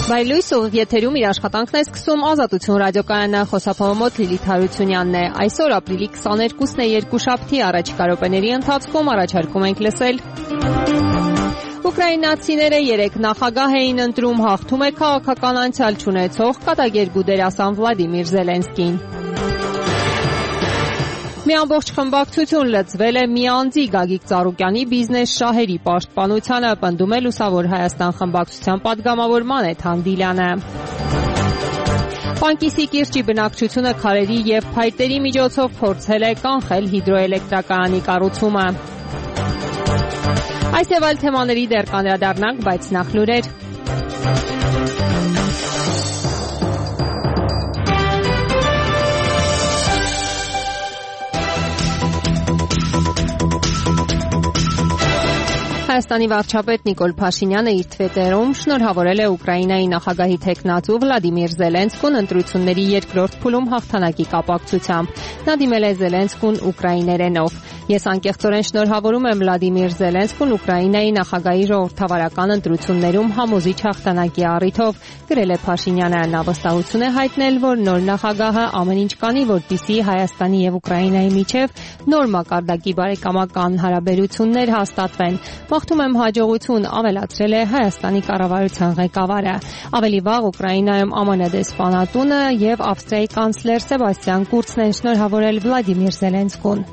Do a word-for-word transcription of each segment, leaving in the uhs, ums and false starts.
Բայլույսով եթերում իր աշխատանքն է սկսում Ազատություն ռադիոկայանը, խոսափողը մոտ Լիլիթ Հարությունյանն է։ Այսօր ապրիլի քսաներկուսն է, երկուշաբթի, առաջիկա րոպեների ընթացքում առաջարկում ենք լսել. Ուկրաինացիները երեք նախագահ էին ընտրում, հաղթում է քաղաքական անցյալ չունեցող կատակերգու դերասան Վլադիմիր Զելենսկին։ Մի ամբողջ խմբակցություն լծվել է մի անձի Գագիկ Ծառուկյանի բիզնես շահերի պաշտպանությանը, պնդում է Լուսավոր Հայաստան խմբակցության պատգամավոր Մանեթ Հանդիլյանը։ Պանկիսի կիրճի բնակչությունը քարերի և փայտերի միջոցով փորձել է կանխել հիդրոէլեկտրակայանի կառուցումը։ Այս և այլ թեմաների դեռ կանդրադառնանք, բայց նախ լուրեր։ Հայաստանի վարչապետ Նիկոլ Փաշինյանը իր թվետերում շնորհավորել է Ուկրաինայի նախագահի թեկնածու Վլադիմիր Զելենսկուն ընտրությունների երկրորդ փուլում հաղթանակի կապակցությամբ։ Նա դիմել է Զելենսկուն ուկրաիներենով. Ես անկեղծորեն շնորհավորում եմ Վլադիմիր Զելենսկուն Ուկրաինայի նախագահի ժողովրդավարական ընտրություններում համոզիչ հաղթանակի առիթով, գրել է Փաշինյանը։ Նա վստահություն է հայտնել, որ նոր նախագահը ամեն ինչ կանի, որպեսզի Հայաստանի և Ուկրաինայի միջև նոր մակարդակի բարեկամական հարաբերություններ հաստատվեն։ Մաղթում եմ հաջողություն, ավելացրել է Հայաստանի կառավարության ղեկավարը։ Ավելի վաղ Ուկրաինայում ԱՄՆ դեսպանատունը և Ավստրիայի կանցլեր Սեբաստիան Կուրցն են շնորհավորել Վլադիմիր Զելենսկուն։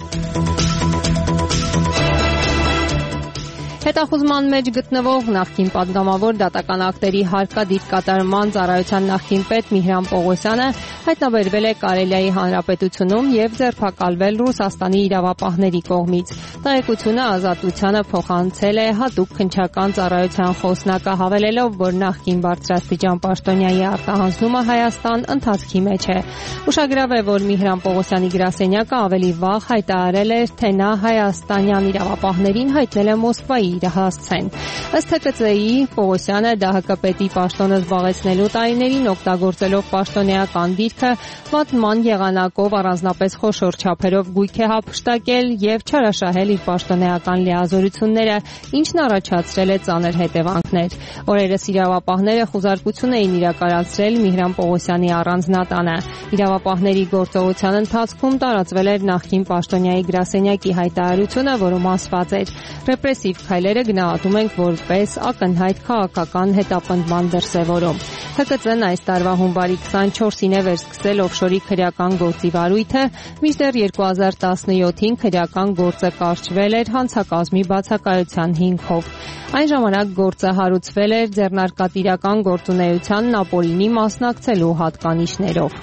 Հետախուզման մեջ գտնվող նախկին պատգամավոր դատական ակտերի հարկադիր կատարման ծառայության նախկին պետ Միհրան Պողոսյանը հայտնաբերվել է Կարելիայի Հանրապետությունում և ձերբակալվել Ռուսաստանի իրավապահների կողմից։ Տեղեկությունը Ազատությանը փոխանցել է հատուկ քննչական ծառայության խոսնակը, հավելելով, որ նախկին բարձրաստիճան պաշտոնյայի արտահանձնումը Հայաստան ընթացքի մեջ է։ Ուշագրավ է, որ Միհրան Պողոսյանի գրասենյակը ավելի վաղ հայտարարել էր, թե նա հայաստանյան իրավապահներին հայտնել է Մոսկվայի իր հասցեն։ Ըստ Հ Կ Ծ Ի Պողոսյանը Դահ Կը պետի պաշտոնը զբաղեցնելու տարիներին օգտագործելով պաշտոնեական դիրքը վատման եղանակով առանձնապես խոշոր չափերով գույք է հափշտակել և չարաշահել իր պաշտոնեական լիազորությունները, ինչն առաջացրել է ծանր հետևանքներ։ Օրերս իրավապահները խուզարկություն էին իրականացրել Միհրան Պողոսյանի առանձնատանը։ Իրավապահների գործողության ընթացքում տարածվել էր նախկին պաշտոնյայի գրասենյակի հայտարարությունը, որում ասված էր. ռեպրեսիվ քայլերը գնահատում ենք որպես ակնհայտ քաղաքական հետապնդման դրսևորում։ Հ Կ Ծ-ն այս տարվա հունվարի քսանչորսին է վերսկսել օֆշորի քրեական գործի վարույթը, մինչդեռ երկու հազար տասնյոթին քրեական գործը կարճվել էր հանցակազմի բացակայության հիմքով։ Այն ժամանակ գործը հարուցվել էր ձեռնարկատիրական գործունեությանն ապօրինի մասնակցելու հատկանիշներով։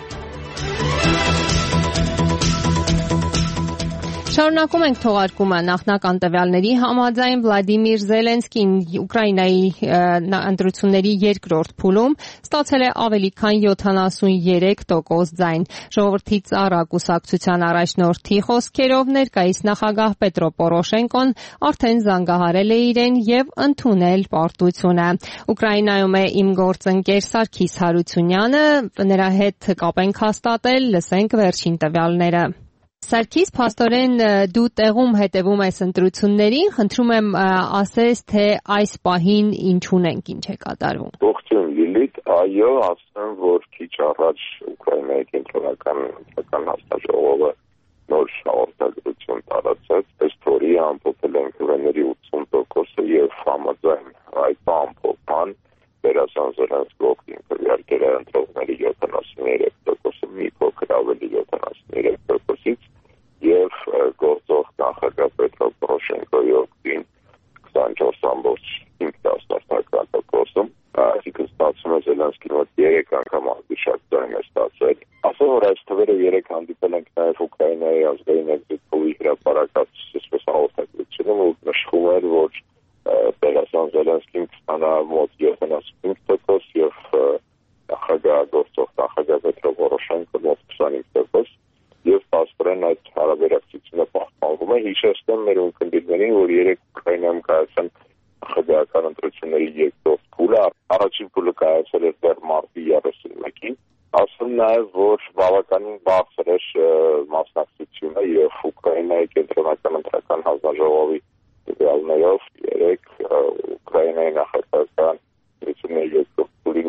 Շարունակում ենք թողարկումը։ Նախնական տվյալների համաձայն Վլադիմիր Զելենսկին Ուկրաինայի ընտրությունների երկրորդ փուլում ստացել է ավելի քան յոթանասուներեք տոկոս ձայն։ Ժողովրդի ծառա կուսակցության առաջնորդի խոսքերով ներկայիս նախագահ Պետրո Պորոշենկոն արդեն զանգահարել է իրեն և ընդունել պարտությունը։ Ուկրաինայում է իմ գործընկեր Սարգիս Հարությունյանը, նրա հետ կապ ենք հաստատել, լսենք վերջին տվյալները։ Սարգիս, փաստորեն դու տեղում հետևում ես ընտրություններին, խնդրում եմ ասես, թե այս պահին ինչ ունենք, ինչ է կատարվում։ Ողջույն Լիլիթ, այո, ասեմ, որ քիչ առաջ Ուկրաինայի կենտրոնական ընտրական հանձնաժողովը նոր հաղորդագրություն տարածեց, ըստ որի ամփոփել են քվեների ութսուն տոկոսը և համաձայն այդ ամփոփման դերասան Զելենսկի օգտին քվեարկել է ընտրողների յոթանասուներեք տոկոսը, մի փոքր ավելի յոթանասուներեք տոկոսից և գործող նախագահ Պետրո Պորոշենկոյի օգտին քսանչորս ամբողջ հինգ տոկոսում, այսինքն ստացվում է Զելենսկին մոտ երեք անգամ ավելի շատ ձայն է ստացել։ Ասեմ, որ այս թվերը երեք հանդիպել ենք նաև Ուկրաինայի ազգային էկզիտպոլի հրապարակած այսպես հաղորդագրությունում, ու նշվում էր, որ դերասան Զելենսկին կստանա մոտ յոթանասունհինգ տոկոս և նախագահ գործող նախագահ Պետրո Պորոշենկոն մոտ քսանհինգ տոկոս, և փաստորեն այդ հարաբերակցությունը պահպանվում է։ Հիշեցնեմ մեր ունկնդիրներին, որ երեք Ուկրաինայում կայացան նախագահական ընտրությունների երկրորդ փուլը, առաջին փուլը կայացել էր դեռ մարտի երեսունմեկին։ Ասում նաև, որ բավականին բարձր էր մասնակցությունը և Ուկրաինայի կենտրոնական ընտրական հանձնաժողովի տվյալներով երեք Ուկրաինայի նախագահական ընտրությունների երկրորդ փուլի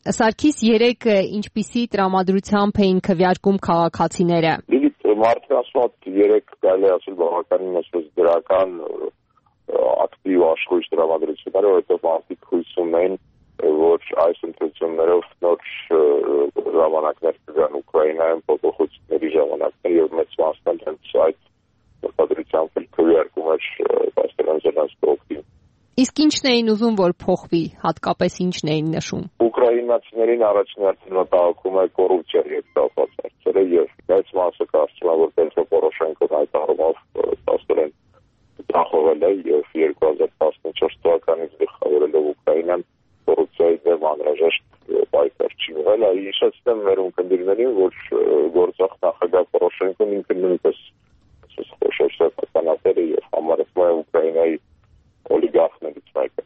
Սարգիս, երեք ինչպիսի տրամադրությամբ էին քվեարկում քաղաքացիները։ Մարդկանց երեք կարելի ասել բավականին դրական ակտիվ աշխույժ տրամադրությունները, որովհետև մարդիկ հույս ունեն, որ այս ընտրություններով նոր ժամանակներ կգան Ուկրաինայում, փոփոխությունների ժամանակներ եւ մեծ մասն հենց այդ մտադրությամբ քվեարկում էր Պաստերան Զելենսկիին։ Իսկ ինչն էին ուզում, որ փոխվի, հատկապես ինչն էին նշում։ Ուկրաինացիներին առաջին հերթին մտահոգում է կոռուպցիայի հետ կապված հարցերը եւ մեծ մասը կարծում է, որ Պետրո Պորոշենկոն այդ առումով Պաստերան դախովել է եւ երկու հազար տասնչորս թվականից գլխավորելով Ուկրաինան կոռուպցիայի դեմ անհրաժեշտ պայքար չի եղել։ Հիշեցնեմ մեր ունկնդիրներին, որ գործող նախագահ Պորոշենկոն ինքը նույնպես խոշոր սեփականատեր է եւ համարվում է Ուկրաինայի օլիգարխներից մեկը։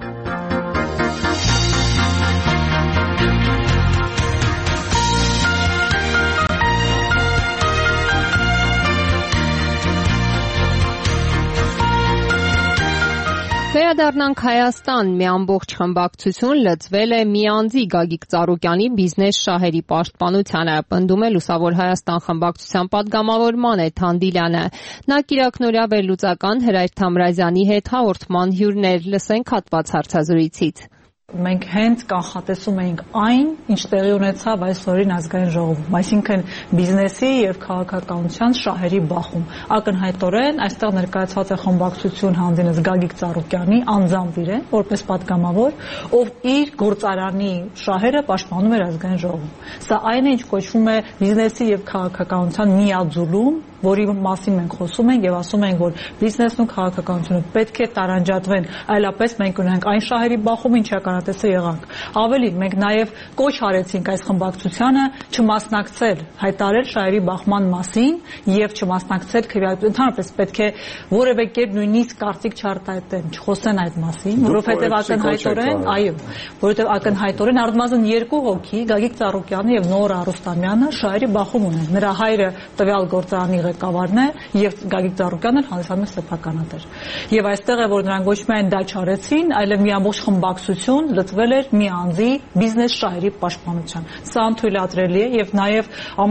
Վերադառնանք Հայաստան, մի ամբողջ խմբակցություն լծվել է մի անձի Գագիկ Ծառուկյանի բիզնես շահերի պաշտպանությանը, պնդում է Լուսավոր Հայաստան խմբակցության պատգամավոր Մանեթ Հանդիլյանը։ Նա կիրակնօրյա վերլուծական Հրայր Թամրազյանի հետ հաղորդման հյուրներ, լսենք հատված հարցազրույցից։ Մենք հենց կանխատեսում էինք այն, ինչ տեղի ունեցավ այսօրին ազգային ժողովում, այսինքն բիզնեսի եւ քաղաքականության շահերի բախում։ Ակնհայտորեն այստեղ ներկայացված է խմբակցություն հանդինս Գագիկ Ծառուկյանի անձամբ իրեն, որպես պատգամավոր, ով իր գործարանի շահերը պաշտպանում էր ազգային ժողովում։ Սա այն է, ինչ կոչվում է բիզնեսի եւ քաղաքականության միաձուլում, որի մասին մենք խոսում ենք եւ ասում ենք, որ բիզնեսն ու քաղաքականությունը պետք է տարանջատվեն, այլապես մենք ունենք այն շահերի բախում, ինչ ականատեսը եղանք։ Ավելին, մենք նաեւ կոչ արեցինք այս խմբակցությանը չմասնակցել, հայտարարել շահերի բախման մասին եւ չմասնակցել քվեարկության։ Ընդհանրապես պետք է որևէ կերպ նույնիսկ կարծիք չարտահայտեն, չխոսեն այդ մասին, որովհետեւ ակնհայտորեն, այո, որովհետեւ ակնհայտորեն առնվազն երկու հոգի, Գագիկ Ծառուկյանը եւ Նորա Արուստամյանը շահերի բախում ունեն։ Նրա հայրը տվյալ գործարանի ղեկավարն է եւ Գագիկ Ծառուկյանը հանդիսանում է սեփականատեր։ Եվ այստեղ է, որ նրանք ոչ միայն դա չարեցին, այլև մի ամբողջ խմբակցություն լծվել էր մի անձի բիզնես շահերի պաշտպանության։ Սա անթույլատրելի է եւ նաեւ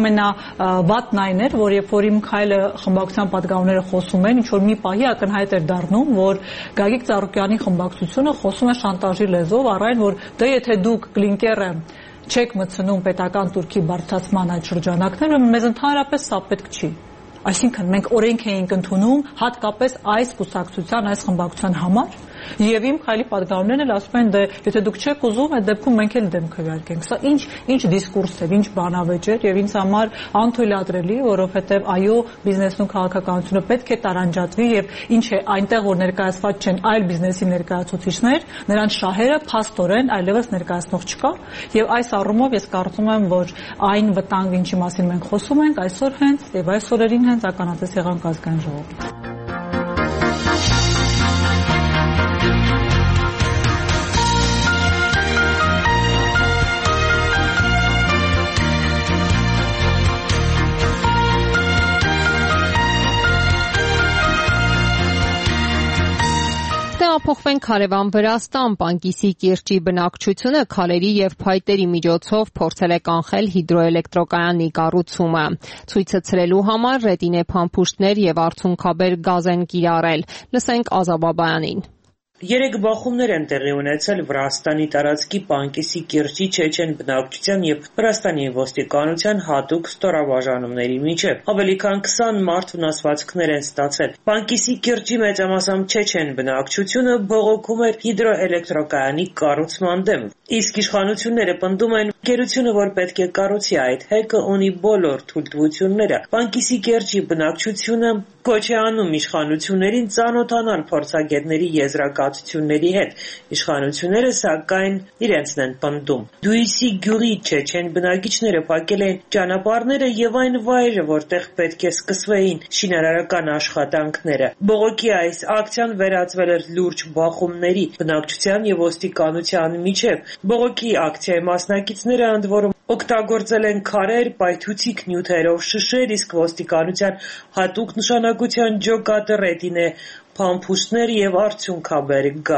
ամենավատն այն էր, որ երբ որ Իմ Քայլը խմբակցության պատգամավորները խոսում են, ինչ որ մի պահի ակնհայտ էր դառնում, որ Գագիկ Ծառուկյանի խմբակցությունը խոսում է շանտաժի լեզվով, առայն որ դե եթե դուք կլինկերը չեք մտցնում պետական турքի բարձրացման այդ շրջանակները, մեզ ընդհանրապես սա պետք չի։ Այսինքն մենք օրենք էինք ընդունում հատկապես այս կուսակցության, այս խմբակցության համար եւ Իմ Քայլի պատգամավորներն էլ ասում են, դե եթե դուք չեք ուզում, այդ դեպքում մենք էլ դեմ քվեարկենք։ Սա ինչ ինչ դիսկուրս է, ինչ բանավեճ է եւ ինձ համար անթույլատրելի, որովհետեւ այո, բիզնեսն ու քաղաքականությունը պետք է տարանջատվի եւ ինչ է այնտեղ որ ներկայացված չեն այլ բիզնեսի ներկայացուցիչներ, նրանց շահերը փաստորեն այլևս ներկայացնող չկա եւ այս առումով ես կարծում եմ, որ այն վտանգը, ինչի մասին մենք խոսում ենք, այսօր հենց եւ այս օրերին հենց ականատես եղանք ազգային ժողովում։ Փոխվենք հարևան Վրաստան, Պանկիսի կիրճի բնակչությունը քարերի եւ փայտերի միջոցով փորձել է կանխել հիդրոէլեկտրակայանի կառուցումը։ Ցույցը ցրելու համար ռետինե փամփուշտներ եւ արցունքաբեր գազ են կիրառել։ Լսենք Ազա Բաբայանին։ Երեք բախումներ են տեղի ունեցել Վրաստանի տարածքի Պանկիսի կիրճի չեչեն բնակչության եւ Վրաստանի ոստիկանության հատուկ ստորաբաժանումների միջեւ։ Ավելի քան քսան մարդ վնասվածքներ են ստացել։ Պանկիսի կիրճի մեծամասամբ չեչեն բնակչությունը բողոքում էր հիդրոէլեկտրակայանի կառուցման դեմ։ Իսկ իշխանությունները պնդում են, գերությունը, որ պետք է կառուցի այդ հեկը, ունի բոլոր թույլտվությունները։ Պանկիսի կիրճի բնակչությունը կոչ է անում իշխանություններին ծանոթանալ փորձագետների եզրակացությունների հետ։ Իշխանությունները սակայն իրենցն են պնդում։ Դուիսի գյուղի չեչեն բնակիչները փակել են ճանապարհները եւ այն վայրը, որտեղ պետք է սկսվեին շինարարական աշխատանքները։ Բողոքի այս ակցիան վերածվել էր լուրջ բախումների բնակչության եւ ոստիկանության միջեւ։ Բողոքի ակցիայի մասնակիցները ընդ որում օգտագործել են քարեր, պայթուցիկ նյութերով շշեր, իսկ ոստիկանության հատուկ նշանակության ջոկատը ռետինե փամփուշտներ եւ արցունքաբեր գազ։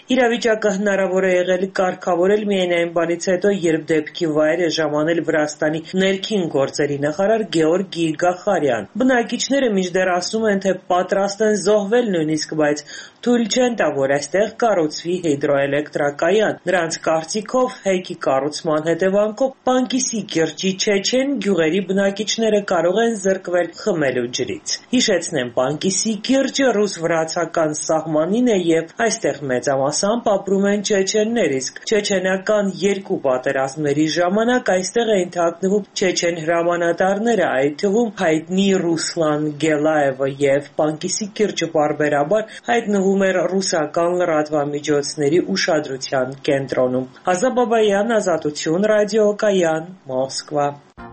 Իրավիճակը հնարավոր է եղել կարգավորել միայն այն բանից հետո, երբ դեպքի վայր է ժամանել Վրաստանի ներքին գործերի նախարար Գեորգի Գախարյան։ Բնակիչները մինչդեռ ասում են, թե պատրաստ են զոհվել նույնիսկ, բայց թույլ չեն տա, որ այստեղ կառուցվի հիդրոէլեկտրակայան։ Նրանց կարծիքով հեքի կառուցման հետևանքով Պանկիսի կիրճի Չեչեն գյուղերի բնակիչները կարող են զրկվել խմելու ջրից։ Հիշեցնեմ, Պանկիսի կիրճը ռուս-վրացական սահմանին է եւ այստեղ մեծամասամբ ապրում են չեչեններ, իսկ չեչենական երկու պատերազմների ժամանակ այստեղ էին թաքնվում չեչեն հրամանատարները, այդ թվում հայտնի Ռուսլան Գելաևը եւ Պանկիսի կիրճը պարբերաբար հայտնվում էր ռուսական լրատվամիջոցների ուշադրության կենտրոնում։ Ազա Բաբայան, Ազատություն, ռադիոկայան, Մոսկվա։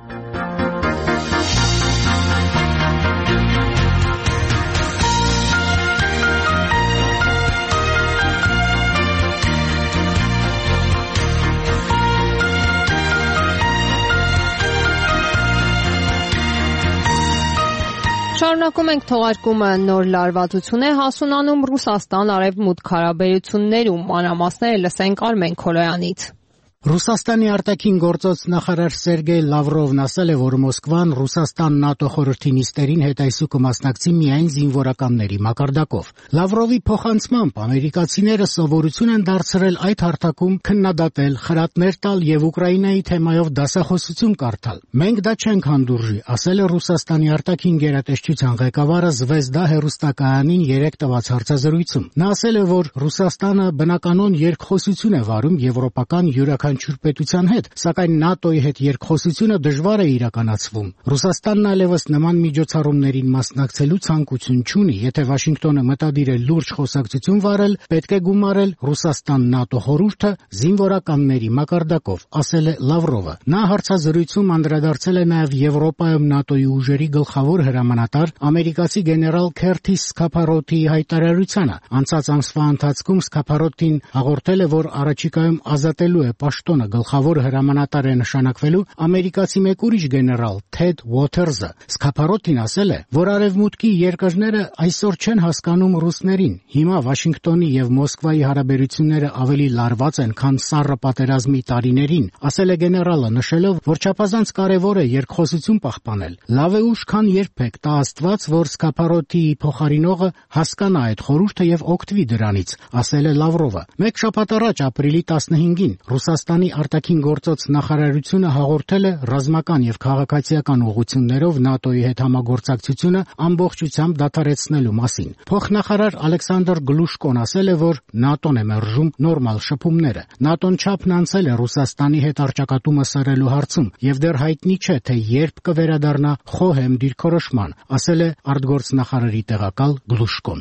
Շարունակում ենք թողարկումը նոր լարվածություն է հասունանում Ռուսաստան արևմուտք հարաբերություններում, մանրամասները լսենք Արմեն Քոլոյանից։ Ռուսաստանի արտաքին գործոց նախարար Սերգեյ Լավրովն ասել է, որ Մոսկվան Ռուսաստան-ՆԱՏՕ խորհրդի նիստերին հետայսու կմասնակցի միայն զինվորականների մակարդակով։ Լավրովի փոխանցմամբ ամերիկացիները սովորություն են դարձրել այդ հարթակում քննադատել, խրատներ տալ եւ Ուկրաինայի թեմայով դասախոսություն կարդալ։ Մենք դա չենք հանդուրժի, ասել է Ռուսաստանի արտաքին գերատեսչության ղեկավարը Զվեզդա հեռուստակայանին երեկ տված հարցազրույցում։ Նա ասել է, որ Ռուսաստանը բնականon երկխոսություն է վարում եվրոպական յուրաքանչյուր պետության հետ, սակայն ՆԱՏՕ-ի հետ երկխոսությունը դժվար է իրականացվում։ Ռուսաստանն այլևս նման միջոցառումներին մասնակցելու ցանկություն չունի, եթե Վաշինգտոնը մտադիր է լուրջ խոսակցություն վարել, պետք է գումարել Ռուսաստան-ՆԱՏՕ խորհուրդը զինվորականների մակարդակով, ասել է Լավրովը։ Նա հարցազրույցում անդրադարձել է նաև Եվրոպայում ՆԱՏՕ-ի ուժերի գլխավոր հրամանատար ամերիկացի գեներալ Քերթիս Սկափարոթիի հայտարարությանը։ Անցած ամսվա ընթացքում Սկափարոթին հաղորդել է, որ առաջիկայում ազատելու է պաշտոնը գլխավոր հրամանատար է նշանակվելու ամերիկացի մեկ ուրիշ գեներալ Թեդ Ուոթերզը։ Սկափարոթին ասել է, որ արևմուտքի երկրները այսօր չեն հասկանում ռուսներին։ Հիմա Վաշինգտոնի եւ Մոսկվայի հարաբերությունները ավելի լարված են, քան սառը պատերազմի տարիներին, ասել է գեներալը, նշելով, որ չափազանց կարևոր է երկխոսություն պահպանել։ Լավ է ուշ, քան երբեք, տա Աստված, որ Սկափարոթիի փոխարինողը հասկանա այդ խորհուրդը եւ օգտվի դրանից, ասել է Լավրովը։ Մեկ շաբաթ առաջ ապրիլի տասնհինգին Ռուսաստանի արտաքին գործոց նախարարությունը հաղորդել է ռազմական եւ քաղաքացիական ուղղություններով ՆԱՏՕ-ի հետ համագործակցությունը ամբողջությամբ դադարեցնելու մասին։ Փոխնախարար Ալեքսանդր Գլուշկոն ասել է, որ ՆԱՏՕ-ն է մերժում նորմալ շփումները։ ՆԱՏՕ-ն չափն անցել է Ռուսաստանի հետ առճակատումը սրելու հարցում եւ դեռ հայտնի չէ, թե երբ կվերադառնա խոհեմ դիրքորոշման, ասել է արտգործնախարարի տեղակալ Գլուշկոն։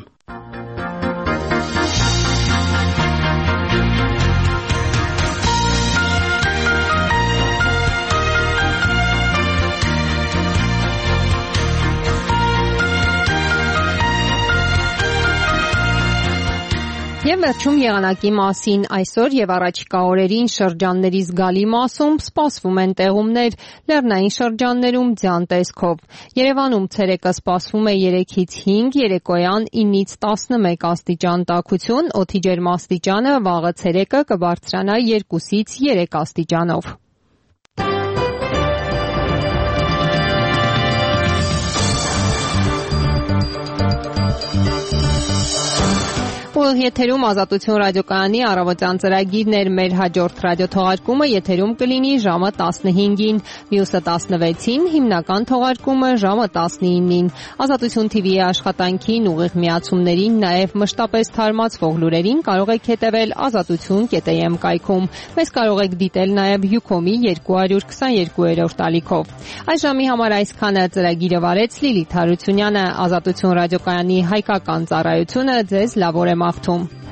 Եվ վերջում եղանակի մասին այսօր եւ առաջիկա օրերին շրջանների զգալի մասում սպասվում են տեղումներ, լեռնային շրջաններում ձյան տեսքով։ Երևանում ցերեկը սպասվում է երեքից հինգ, երեկոյան ինից տասնմեկ աստիճան տաքություն, օդի ջերմաստիճանը վաղը ցերեկը կբարձրանա երկուսից երեք աստիճանով։ Ուղիղ եթերում Ազատություն ռադիոկայանի առավոտյան ծրագիրն էր։ Մեր հաջորդ ռադիոթողարկումը եթերում կլինի ժամը տասնհինգին, մյուսը տասնվեցին, հիմնական թողարկումը ժամը տասնինին։ Ազատություն թիվի աշխատանքին, ուղիղ միացումներին, նաև մշտապես թարմացվող լուրերին կարող եք հետևել ազատություն կետ էմ կայքում։ Մեզ կարող եք դիտել նաև Յուքոմի երկու հարյուր քսաներկուերորդ ալիքով։ Այս ժամի համար այսքանը ծրագիրը վարեց Լիլիթ Հարությունյանը։ Ազատություն ռադիոկայանի հայկական ծառայությունը ձեզ լավ օր է մաղթում։